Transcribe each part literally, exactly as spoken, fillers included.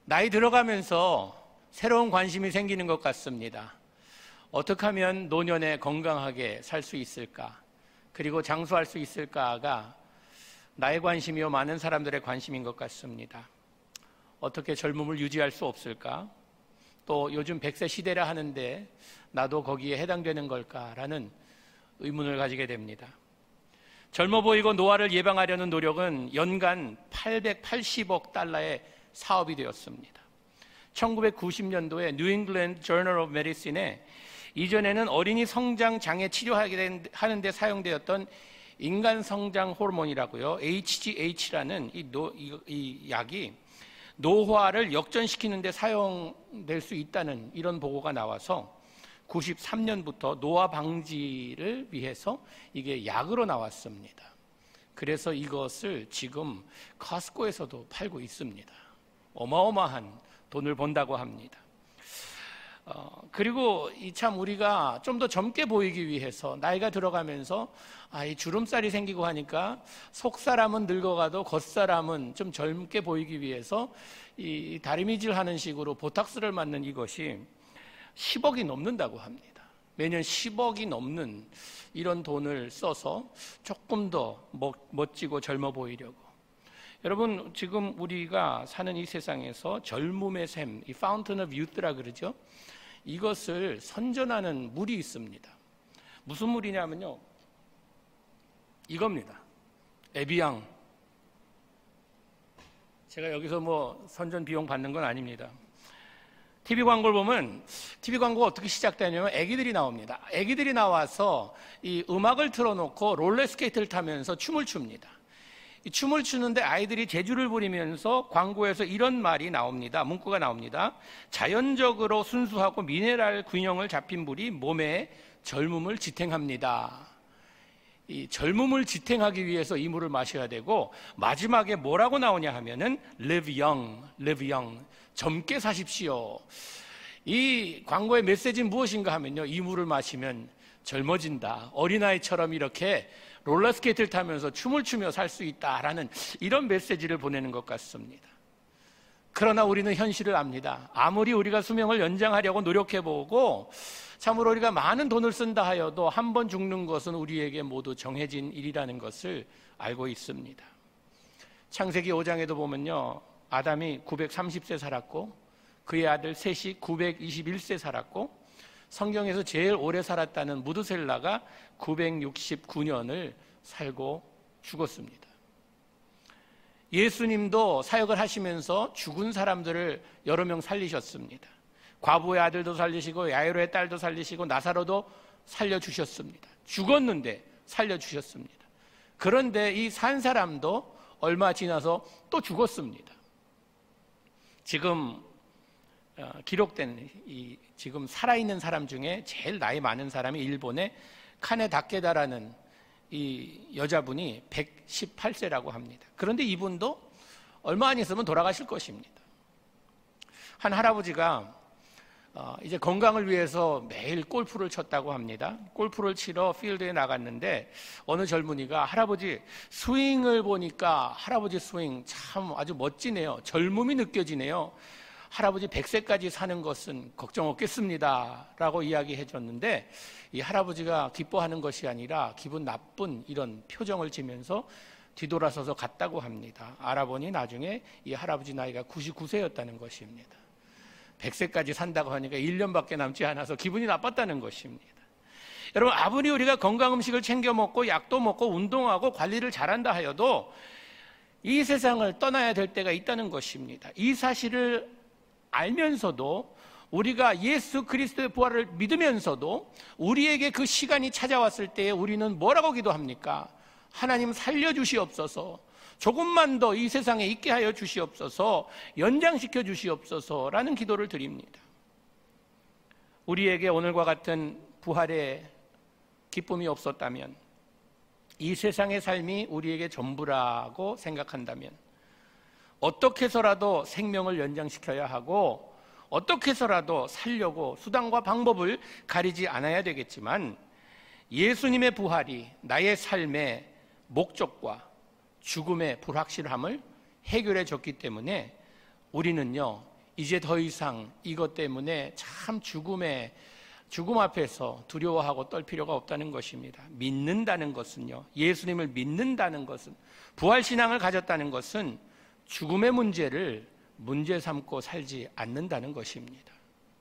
나이 들어가면서 새로운 관심이 생기는 것 같습니다. 어떻게 하면 노년에 건강하게 살 수 있을까? 그리고 장수할 수 있을까가 나의 관심이요 많은 사람들의 관심인 것 같습니다. 어떻게 젊음을 유지할 수 없을까? 또 요즘 백 세 시대라 하는데 나도 거기에 해당되는 걸까라는 의문을 가지게 됩니다. 젊어 보이고 노화를 예방하려는 노력은 연간 팔백팔십억 달러의 사업이 되었습니다. 천구백구십 년도에 뉴 잉글랜드 저널 오브 메디신에 이전에는 어린이 성장 장애 치료하는 데 사용되었던 인간 성장 호르몬이라고요, 에이치지에이치라는 이, 노, 이, 이 약이 노화를 역전시키는 데 사용될 수 있다는 이런 보고가 나와서 구십삼 년부터 노화 방지를 위해서 이게 약으로 나왔습니다. 그래서 이것을 지금 커스코에서도 팔고 있습니다. 어마어마한 돈을 번다고 합니다. 어, 그리고 이 참 우리가 좀 더 젊게 보이기 위해서 나이가 들어가면서 아, 이 주름살이 생기고 하니까 속사람은 늙어가도 겉사람은 좀 젊게 보이기 위해서 이 다리미질 하는 식으로 보탁스를 맞는 이것이 십억이 넘는다고 합니다. 매년 십억이 넘는 이런 돈을 써서 조금 더 멋지고 젊어 보이려고. 여러분, 지금 우리가 사는 이 세상에서 젊음의 샘, 이 파운튼 오브 유스라 그러죠. 이것을 선전하는 물이 있습니다. 무슨 물이냐면요, 이겁니다. 에비앙. 제가 여기서 뭐 선전 비용 받는 건 아닙니다. 티비 광고를 보면 티비 광고가 어떻게 시작되냐면 애기들이 나옵니다. 애기들이 나와서 이 음악을 틀어놓고 롤러스케이트를 타면서 춤을 춥니다. 이 춤을 추는데 아이들이 재주를 부리면서 광고에서 이런 말이 나옵니다. 문구가 나옵니다. 자연적으로 순수하고 미네랄 균형을 잡힌 물이 몸에 젊음을 지탱합니다. 이 젊음을 지탱하기 위해서 이 물을 마셔야 되고, 마지막에 뭐라고 나오냐 하면은 live young, live young, 젊게 사십시오. 이 광고의 메시지는 무엇인가 하면요, 이 물을 마시면 젊어진다, 어린아이처럼 이렇게 롤러스케이트를 타면서 춤을 추며 살 수 있다라는 이런 메시지를 보내는 것 같습니다. 그러나 우리는 현실을 압니다. 아무리 우리가 수명을 연장하려고 노력해보고 참으로 우리가 많은 돈을 쓴다 하여도 한 번 죽는 것은 우리에게 모두 정해진 일이라는 것을 알고 있습니다. 창세기 오 장에도 보면요, 아담이 구백삼십 세 살았고 그의 아들 셋이 구백이십일 세 살았고, 성경에서 제일 오래 살았다는 무드셀라가 구백육십구 년을 살고 죽었습니다. 예수님도 사역을 하시면서 죽은 사람들을 여러 명 살리셨습니다. 과부의 아들도 살리시고 야이로의 딸도 살리시고 나사로도 살려주셨습니다. 죽었는데 살려주셨습니다. 그런데 이 산 사람도 얼마 지나서 또 죽었습니다. 지금 기록된 이 지금 살아있는 사람 중에 제일 나이 많은 사람이 일본의 카네 다케다라는 이 여자분이 백십팔 세라고 합니다. 그런데 이분도 얼마 안 있으면 돌아가실 것입니다. 한 할아버지가 이제 건강을 위해서 매일 골프를 쳤다고 합니다. 골프를 치러 필드에 나갔는데 어느 젊은이가 할아버지 스윙을 보니까 할아버지 스윙 참 아주 멋지네요. 젊음이 느껴지네요. 할아버지 백 세까지 사는 것은 걱정 없겠습니다 라고 이야기해 줬는데, 이 할아버지가 기뻐하는 것이 아니라 기분 나쁜 이런 표정을 지면서 뒤돌아서서 갔다고 합니다. 알아보니 나중에 이 할아버지 나이가 구십구 세였다는 것입니다. 백 세까지 산다고 하니까 일 년밖에 남지 않아서 기분이 나빴다는 것입니다. 여러분, 아무리 우리가 건강 음식을 챙겨 먹고 약도 먹고 운동하고 관리를 잘한다 하여도 이 세상을 떠나야 될 때가 있다는 것입니다. 이 사실을 알면서도, 우리가 예수 그리스도의 부활을 믿으면서도 우리에게 그 시간이 찾아왔을 때에 우리는 뭐라고 기도합니까? 하나님 살려주시옵소서, 조금만 더 이 세상에 있게 하여 주시옵소서, 연장시켜 주시옵소서라는 기도를 드립니다. 우리에게 오늘과 같은 부활의 기쁨이 없었다면, 이 세상의 삶이 우리에게 전부라고 생각한다면 어떻게 해서라도 생명을 연장시켜야 하고 어떻게 해서라도 살려고 수단과 방법을 가리지 않아야 되겠지만, 예수님의 부활이 나의 삶의 목적과 죽음의 불확실함을 해결해 줬기 때문에 우리는요, 이제 더 이상 이것 때문에 참 죽음에 죽음 앞에서 두려워하고 떨 필요가 없다는 것입니다. 믿는다는 것은요, 예수님을 믿는다는 것은, 부활신앙을 가졌다는 것은 죽음의 문제를 문제 삼고 살지 않는다는 것입니다.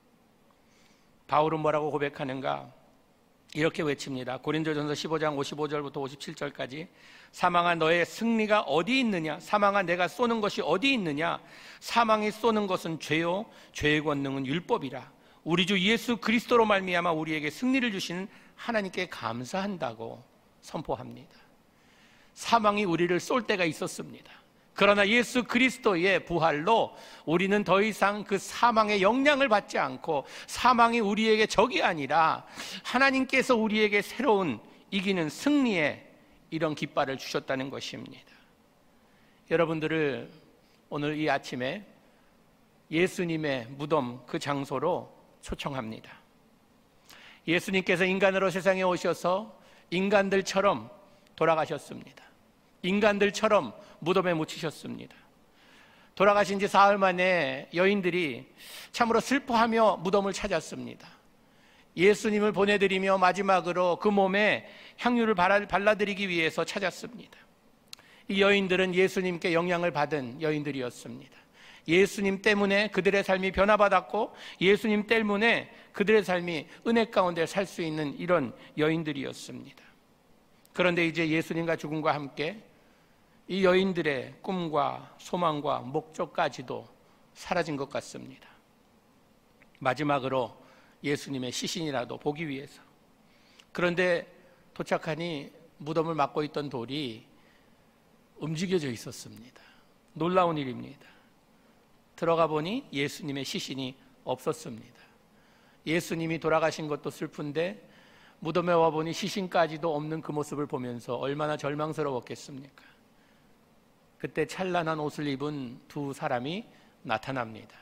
바울은 뭐라고 고백하는가? 이렇게 외칩니다. 고린도전서 십오 장 오십오 절부터 오십칠 절까지 사망아 너의 승리가 어디 있느냐? 사망아 내가 쏘는 것이 어디 있느냐? 사망이 쏘는 것은 죄요 죄의 권능은 율법이라. 우리 주 예수 그리스도로 말미암아 우리에게 승리를 주시는 하나님께 감사한다고 선포합니다. 사망이 우리를 쏠 때가 있었습니다. 그러나 예수 그리스도의 부활로 우리는 더 이상 그 사망의 영향을 받지 않고 사망이 우리에게 적이 아니라 하나님께서 우리에게 새로운 이기는 승리의 이런 깃발을 주셨다는 것입니다. 여러분들을 오늘 이 아침에 예수님의 무덤 그 장소로 초청합니다. 예수님께서 인간으로 세상에 오셔서 인간들처럼 돌아가셨습니다. 인간들처럼 무덤에 묻히셨습니다. 돌아가신 지 사흘 만에 여인들이 참으로 슬퍼하며 무덤을 찾았습니다. 예수님을 보내드리며 마지막으로 그 몸에 향유를 발라드리기 위해서 찾았습니다. 이 여인들은 예수님께 영향을 받은 여인들이었습니다. 예수님 때문에 그들의 삶이 변화받았고 예수님 때문에 그들의 삶이 은혜 가운데 살 수 있는 이런 여인들이었습니다. 그런데 이제 예수님과 죽음과 함께 이 여인들의 꿈과 소망과 목적까지도 사라진 것 같습니다. 마지막으로 예수님의 시신이라도 보기 위해서. 그런데 도착하니 무덤을 막고 있던 돌이 움직여져 있었습니다. 놀라운 일입니다. 들어가 보니 예수님의 시신이 없었습니다. 예수님이 돌아가신 것도 슬픈데 무덤에 와보니 시신까지도 없는 그 모습을 보면서 얼마나 절망스러웠겠습니까? 그때 찬란한 옷을 입은 두 사람이 나타납니다.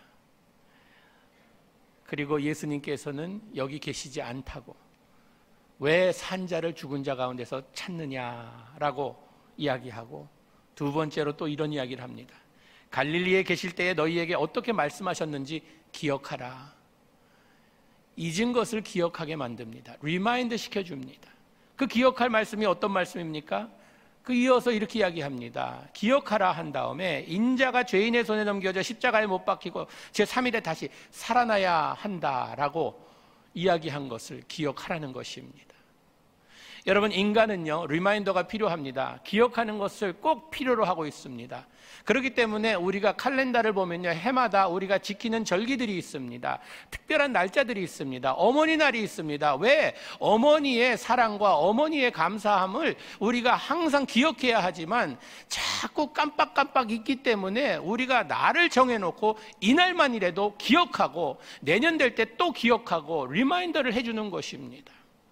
그리고 예수님께서는 여기 계시지 않다고, 왜 산자를 죽은 자 가운데서 찾느냐라고 이야기하고, 두 번째로 또 이런 이야기를 합니다. 갈릴리에 계실 때에 너희에게 어떻게 말씀하셨는지 기억하라. 잊은 것을 기억하게 만듭니다. 리마인드 시켜줍니다. 그 기억할 말씀이 어떤 말씀입니까? 그 이어서 이렇게 이야기합니다. 기억하라 한 다음에 인자가 죄인의 손에 넘겨져 십자가에 못 박히고 제삼 일에 다시 살아나야 한다라고 이야기한 것을 기억하라는 것입니다. 여러분, 인간은요, 리마인더가 필요합니다. 기억하는 것을 꼭 필요로 하고 있습니다. 그렇기 때문에 우리가 칼렌더를 보면요, 해마다 우리가 지키는 절기들이 있습니다. 특별한 날짜들이 있습니다. 어머니 날이 있습니다. 왜? 어머니의 사랑과 어머니의 감사함을 우리가 항상 기억해야 하지만 자꾸 깜빡깜빡 있기 때문에 우리가 날을 정해놓고 이날만이라도 기억하고 내년 될 때 또 기억하고 리마인더를 해주는 것입니다.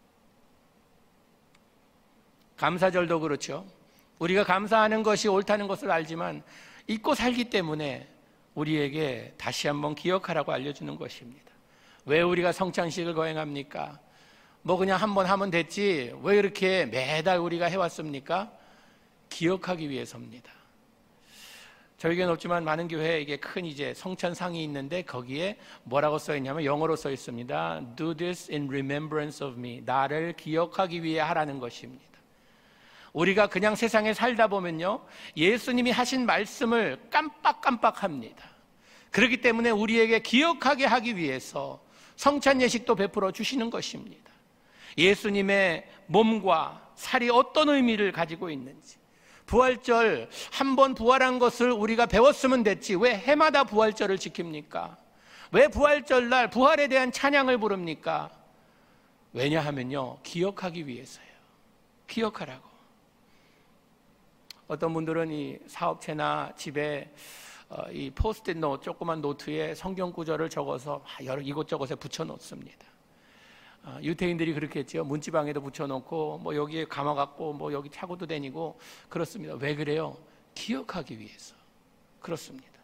감사절도 그렇죠. 우리가 감사하는 것이 옳다는 것을 알지만 잊고 살기 때문에 우리에게 다시 한번 기억하라고 알려주는 것입니다. 왜 우리가 성찬식을 거행합니까? 뭐 그냥 한번 하면 됐지 왜 이렇게 매달 우리가 해왔습니까? 기억하기 위해서입니다. 저희 교회는 없지만 많은 교회에 이게 큰 이제 성찬상이 있는데 거기에 뭐라고 써 있냐면 영어로 써 있습니다. Do this in remembrance of me. 나를 기억하기 위해 하라는 것입니다. 우리가 그냥 세상에 살다 보면요, 예수님이 하신 말씀을 깜빡깜빡합니다. 그렇기 때문에 우리에게 기억하게 하기 위해서 성찬 예식도 베풀어 주시는 것입니다. 예수님의 몸과 살이 어떤 의미를 가지고 있는지, 부활절 한 번 부활한 것을 우리가 배웠으면 됐지 왜 해마다 부활절을 지킵니까? 왜 부활절날 부활에 대한 찬양을 부릅니까? 왜냐하면요, 기억하기 위해서요. 기억하라고. 어떤 분들은 이 사업체나 집에 어, 이 포스트잇 노트, 조그만 노트에 성경 구절을 적어서 여러 이곳저곳에 붙여놓습니다. 어, 유태인들이 그렇게 했죠. 문지방에도 붙여놓고 뭐 여기에 감아갖고 뭐 여기 차고도 다니고 그렇습니다. 왜 그래요? 기억하기 위해서 그렇습니다.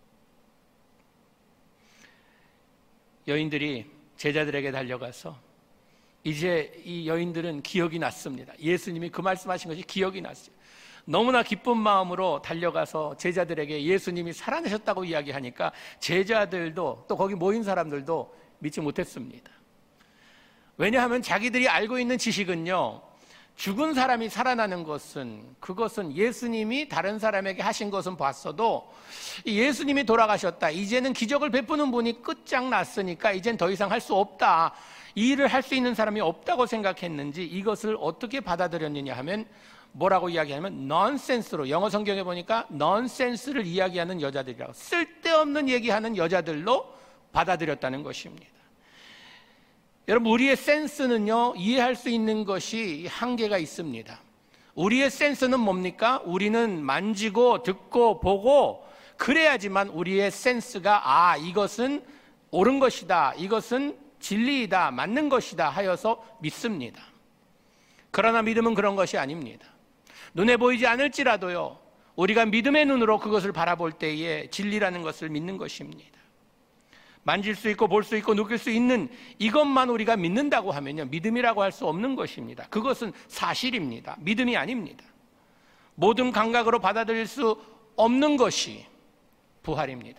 여인들이 제자들에게 달려가서 이제 이 여인들은 기억이 났습니다. 예수님이 그 말씀하신 것이 기억이 났어요. 너무나 기쁜 마음으로 달려가서 제자들에게 예수님이 살아나셨다고 이야기하니까 제자들도 또 거기 모인 사람들도 믿지 못했습니다. 왜냐하면 자기들이 알고 있는 지식은요, 죽은 사람이 살아나는 것은, 그것은 예수님이 다른 사람에게 하신 것은 봤어도 예수님이 돌아가셨다, 이제는 기적을 베푸는 분이 끝장났으니까 이젠 더 이상 할 수 없다, 이 일을 할 수 있는 사람이 없다고 생각했는지 이것을 어떻게 받아들였느냐 하면 뭐라고 이야기하냐면 넌센스로, 영어 성경에 보니까 넌센스를 이야기하는 여자들이라고, 쓸데없는 얘기하는 여자들로 받아들였다는 것입니다. 여러분, 우리의 센스는요, 이해할 수 있는 것이 한계가 있습니다. 우리의 센스는 뭡니까? 우리는 만지고 듣고 보고 그래야지만 우리의 센스가 아, 이것은 옳은 것이다, 이것은 진리이다, 맞는 것이다 하여서 믿습니다. 그러나 믿음은 그런 것이 아닙니다. 눈에 보이지 않을지라도요, 우리가 믿음의 눈으로 그것을 바라볼 때에 진리라는 것을 믿는 것입니다. 만질 수 있고 볼 수 있고 느낄 수 있는 이것만 우리가 믿는다고 하면요, 믿음이라고 할 수 없는 것입니다. 그것은 사실입니다. 믿음이 아닙니다. 모든 감각으로 받아들일 수 없는 것이 부활입니다.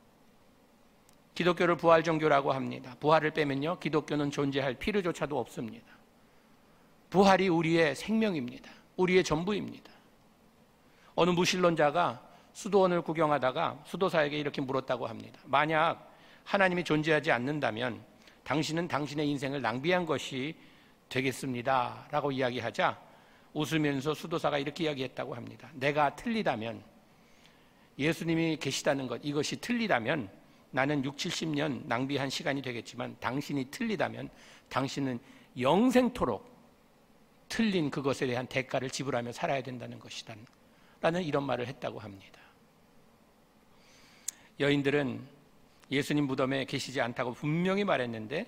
기독교를 부활 종교라고 합니다. 부활을 빼면요, 기독교는 존재할 필요조차도 없습니다. 부활이 우리의 생명입니다. 우리의 전부입니다. 어느 무신론자가 수도원을 구경하다가 수도사에게 이렇게 물었다고 합니다. 만약 하나님이 존재하지 않는다면 당신은 당신의 인생을 낭비한 것이 되겠습니다 라고 이야기하자 웃으면서 수도사가 이렇게 이야기했다고 합니다. 내가 틀리다면, 예수님이 계시다는 것, 이것이 틀리다면 나는 육칠십 년 낭비한 시간이 되겠지만 당신이 틀리다면 당신은 영생토록 틀린 그것에 대한 대가를 지불하며 살아야 된다는 것이다 라는 이런 말을 했다고 합니다. 여인들은 예수님 무덤에 계시지 않다고 분명히 말했는데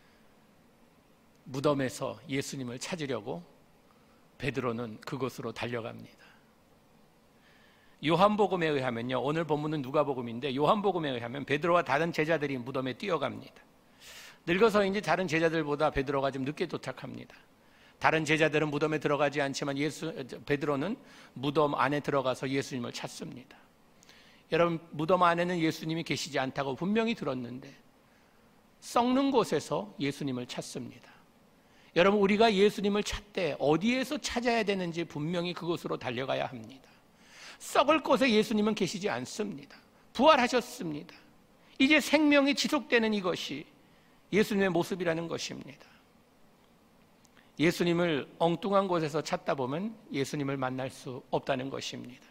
무덤에서 예수님을 찾으려고 베드로는 그곳으로 달려갑니다. 요한복음에 의하면요, 오늘 본문은 누가복음인데 요한복음에 의하면 베드로와 다른 제자들이 무덤에 뛰어갑니다. 늙어서인지 다른 제자들보다 베드로가 좀 늦게 도착합니다. 다른 제자들은 무덤에 들어가지 않지만 예수, 베드로는 무덤 안에 들어가서 예수님을 찾습니다. 여러분, 무덤 안에는 예수님이 계시지 않다고 분명히 들었는데 썩는 곳에서 예수님을 찾습니다. 여러분, 우리가 예수님을 찾되 어디에서 찾아야 되는지 분명히 그곳으로 달려가야 합니다. 썩을 곳에 예수님은 계시지 않습니다. 부활하셨습니다. 이제 생명이 지속되는 이것이 예수님의 모습이라는 것입니다. 예수님을 엉뚱한 곳에서 찾다 보면 예수님을 만날 수 없다는 것입니다.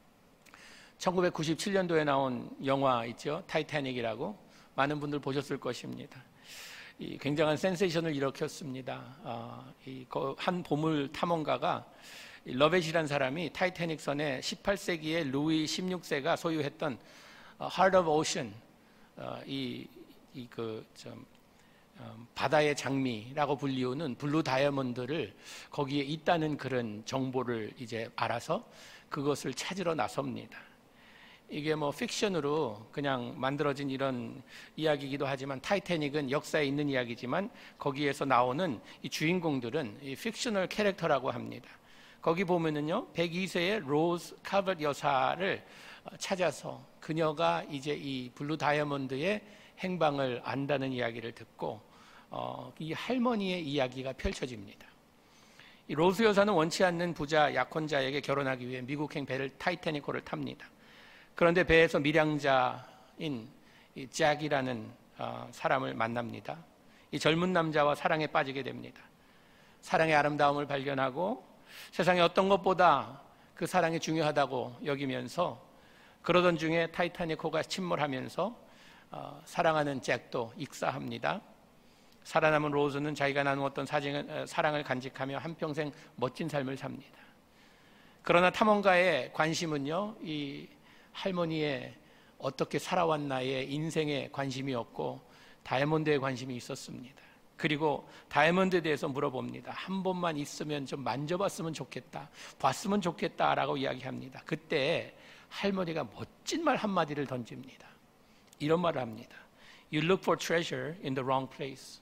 천구백구십칠 년도에 나온 영화 있죠, 타이타닉이라고. 많은 분들 보셨을 것입니다. 이 굉장한 센세이션을 일으켰습니다. 어, 이 한 보물 탐험가가 러벳이라는 사람이 타이타닉 선에 십팔 세기에 루이 십육 세가 소유했던 어, Heart of Ocean, 어, 이, 이 그 좀 어, 바다의 장미라고 불리우는 블루 다이아몬드를 거기에 있다는 그런 정보를 이제 알아서 그것을 찾으러 나섭니다. 이게 뭐 픽션으로 그냥 만들어진 이런 이야기이기도 하지만 타이타닉은 역사에 있는 이야기지만 거기에서 나오는 이 주인공들은 이 픽셔널 캐릭터라고 합니다. 거기 보면은요, 백이 세의 로즈 카벗 여사를 찾아서 그녀가 이제 이 블루 다이아몬드의 행방을 안다는 이야기를 듣고 어, 이 할머니의 이야기가 펼쳐집니다. 이 로즈 여사는 원치 않는 부자 약혼자에게 결혼하기 위해 미국행 배를 타이타닉호를 탑니다. 그런데 배에서 밀양자인 이 잭이라는 어, 사람을 만납니다. 이 젊은 남자와 사랑에 빠지게 됩니다. 사랑의 아름다움을 발견하고 세상에 어떤 것보다 그 사랑이 중요하다고 여기면서 그러던 중에 타이타닉호가 침몰하면서 어, 사랑하는 잭도 익사합니다. 살아남은 로즈는 자기가 나누었던 사랑을, 사랑을 간직하며 한평생 멋진 삶을 삽니다. 그러나 탐험가의 관심은요, 이 할머니의 어떻게 살아왔나의 인생에 관심이 없고 다이아몬드에 관심이 있었습니다. 그리고 다이아몬드에 대해서 물어봅니다. 한 번만 있으면 좀 만져봤으면 좋겠다, 봤으면 좋겠다라고 이야기합니다. 그때 할머니가 멋진 말 한마디를 던집니다. 이런 말을 합니다. You look for treasure in the wrong place.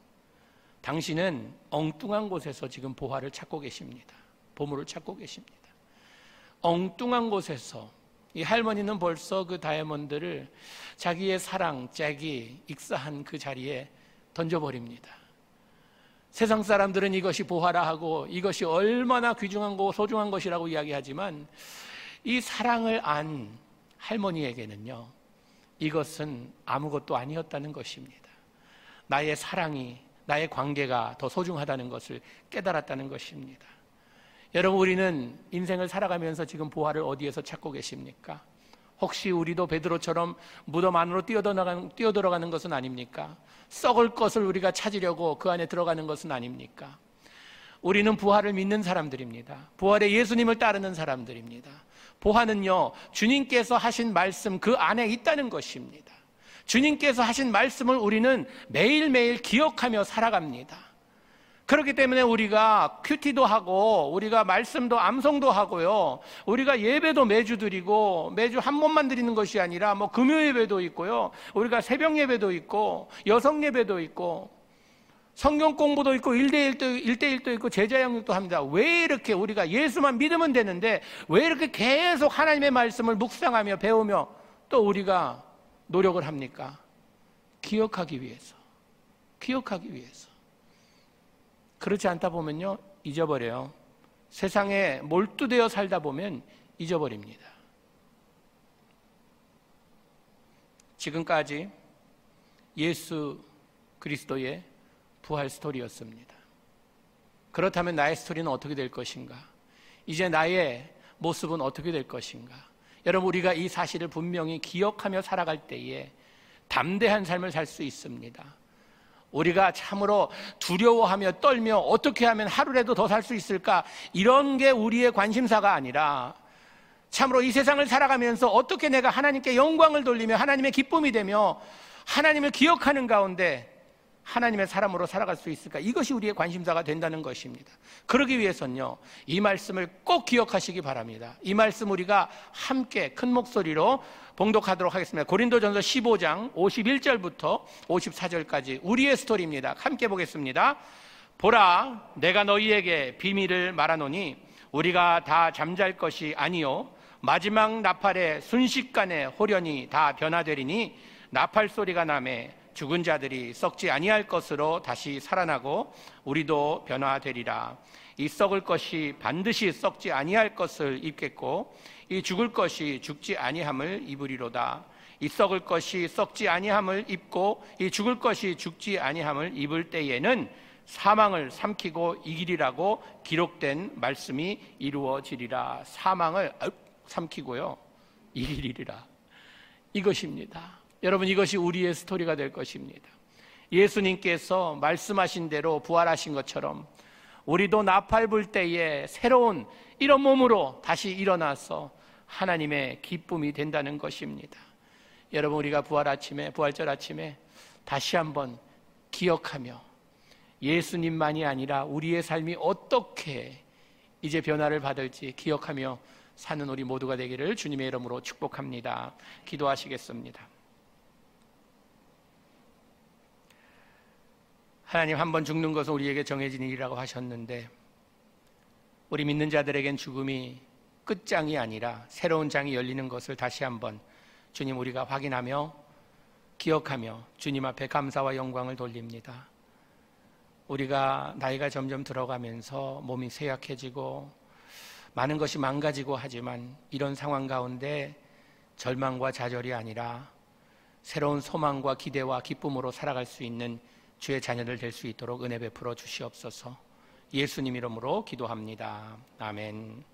당신은 엉뚱한 곳에서 지금 보화를 찾고 계십니다. 보물을 찾고 계십니다. 엉뚱한 곳에서 이 할머니는 벌써 그 다이아몬드를 자기의 사랑, 짝이 익사한 그 자리에 던져버립니다. 세상 사람들은 이것이 보화라 하고 이것이 얼마나 귀중한 거 소중한 것이라고 이야기하지만 이 사랑을 안 할머니에게는요, 이것은 아무것도 아니었다는 것입니다. 나의 사랑이, 나의 관계가 더 소중하다는 것을 깨달았다는 것입니다. 여러분, 우리는 인생을 살아가면서 지금 보화를 어디에서 찾고 계십니까? 혹시 우리도 베드로처럼 무덤 안으로 뛰어들어가는, 뛰어들어가는 것은 아닙니까? 썩을 것을 우리가 찾으려고 그 안에 들어가는 것은 아닙니까? 우리는 부활을 믿는 사람들입니다. 부활의 예수님을 따르는 사람들입니다. 보화는요, 주님께서 하신 말씀 그 안에 있다는 것입니다. 주님께서 하신 말씀을 우리는 매일매일 기억하며 살아갑니다. 그렇기 때문에 우리가 큐티도 하고 우리가 말씀도 암송도 하고요, 우리가 예배도 매주 드리고 매주 한 번만 드리는 것이 아니라 뭐 금요 예배도 있고요, 우리가 새벽 예배도 있고 여성 예배도 있고 성경 공부도 있고 일대일도, 일대일도 있고 제자 양육도 합니다. 왜 이렇게 우리가 예수만 믿으면 되는데 왜 이렇게 계속 하나님의 말씀을 묵상하며 배우며 또 우리가 노력을 합니까? 기억하기 위해서, 기억하기 위해서. 그렇지 않다 보면요, 잊어버려요. 세상에 몰두되어 살다 보면 잊어버립니다. 지금까지 예수 그리스도의 부활 스토리였습니다. 그렇다면 나의 스토리는 어떻게 될 것인가? 이제 나의 모습은 어떻게 될 것인가? 여러분, 우리가 이 사실을 분명히 기억하며 살아갈 때에 담대한 삶을 살 수 있습니다. 우리가 참으로 두려워하며 떨며 어떻게 하면 하루라도 더 살 수 있을까? 이런 게 우리의 관심사가 아니라 참으로 이 세상을 살아가면서 어떻게 내가 하나님께 영광을 돌리며 하나님의 기쁨이 되며 하나님을 기억하는 가운데 하나님의 사람으로 살아갈 수 있을까? 이것이 우리의 관심사가 된다는 것입니다. 그러기 위해서는요, 이 말씀을 꼭 기억하시기 바랍니다. 이 말씀 우리가 함께 큰 목소리로 봉독하도록 하겠습니다. 고린도전서 십오 장 오십일 절부터 오십사 절까지 우리의 스토리입니다. 함께 보겠습니다. 보라, 내가 너희에게 비밀을 말하노니 우리가 다 잠잘 것이 아니요 마지막 나팔의 순식간에 홀연히 다 변화되리니 나팔 소리가 나매 죽은 자들이 썩지 아니할 것으로 다시 살아나고 우리도 변화되리라. 이 썩을 것이 반드시 썩지 아니할 것을 입겠고 이 죽을 것이 죽지 아니함을 입으리로다. 이 썩을 것이 썩지 아니함을 입고 이 죽을 것이 죽지 아니함을 입을 때에는 사망을 삼키고 이기리라고 기록된 말씀이 이루어지리라. 사망을 삼키고요, 이기리라. 이것입니다. 여러분, 이것이 우리의 스토리가 될 것입니다. 예수님께서 말씀하신 대로 부활하신 것처럼 우리도 나팔 불 때에 새로운 이런 몸으로 다시 일어나서 하나님의 기쁨이 된다는 것입니다. 여러분, 우리가 부활 아침에, 부활절 아침에 다시 한번 기억하며 예수님만이 아니라 우리의 삶이 어떻게 이제 변화를 받을지 기억하며 사는 우리 모두가 되기를 주님의 이름으로 축복합니다. 기도하시겠습니다. 하나님, 한 번 죽는 것은 우리에게 정해진 일이라고 하셨는데 우리 믿는 자들에겐 죽음이 끝장이 아니라 새로운 장이 열리는 것을 다시 한번 주님 우리가 확인하며 기억하며 주님 앞에 감사와 영광을 돌립니다. 우리가 나이가 점점 들어가면서 몸이 쇠약해지고 많은 것이 망가지고 하지만 이런 상황 가운데 절망과 좌절이 아니라 새로운 소망과 기대와 기쁨으로 살아갈 수 있는 주의 자녀들 될 수 있도록 은혜 베풀어 주시옵소서. 예수님 이름으로 기도합니다. 아멘.